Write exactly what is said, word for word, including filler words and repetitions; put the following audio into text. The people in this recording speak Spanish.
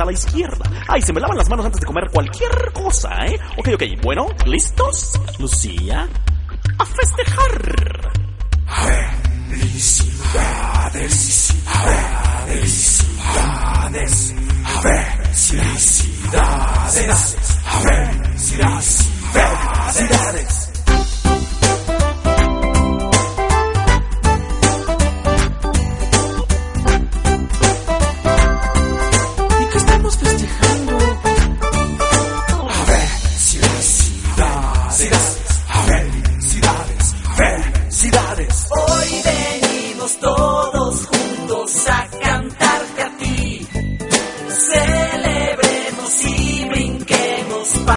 a la izquierda. Ay, se me lavan las manos antes de comer cualquier cosa, ¿eh? Ok, ok, bueno, ¿listos? Lucía, a festejar. Felicidades.